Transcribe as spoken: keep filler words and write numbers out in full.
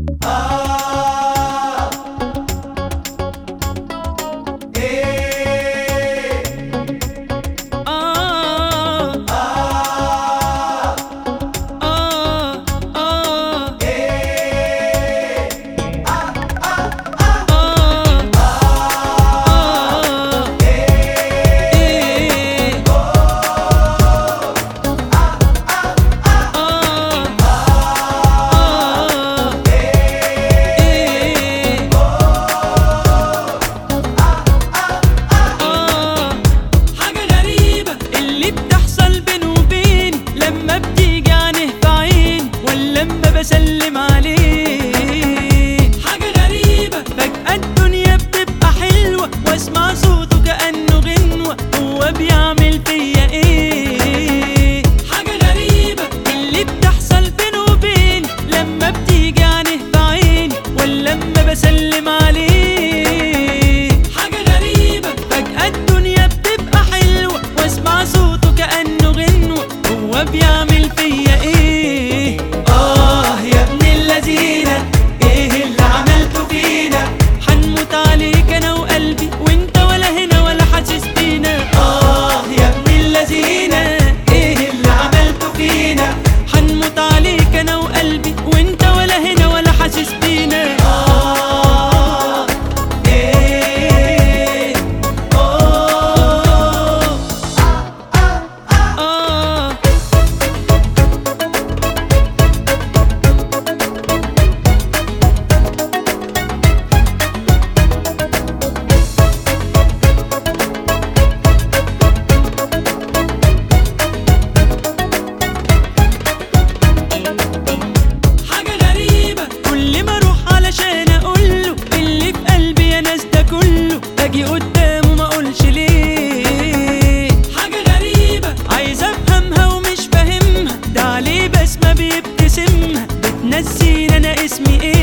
بسلم عليه. حاجة غريبة فجأة الدنيا بتبقى حلوة، واسمع صوته كأنه غنوة، هو بيعمل فيا ايه؟ حاجة غريبة اللي بتحصل بينه وبيني، لما بتيجي عينيه في عيني ولا لما بسلم عليه. حاجة غريبة فجأة الدنيا بتبقى حلوة، واسمع صوته كأنه غنوة، هو بيعمل فيا ايه؟ ايه اللي عملته فينا؟ حنموت عليك انا وقلبي، وانت ولا هنا ولا حاسس بينا. اه يا ابن اللذينة، ايه اللي عملته فينا؟ حنموت عليك انا وقلبي، وانت ولا هنا ولا حاسس بينا. اه ايه اه اه اجي قدامه ما اقولش ليه. حاجة غريبة عايز افهمها ومش فاهمها، ده عليه بسمة بيبتسمها بتنسيني انا اسمي ايه.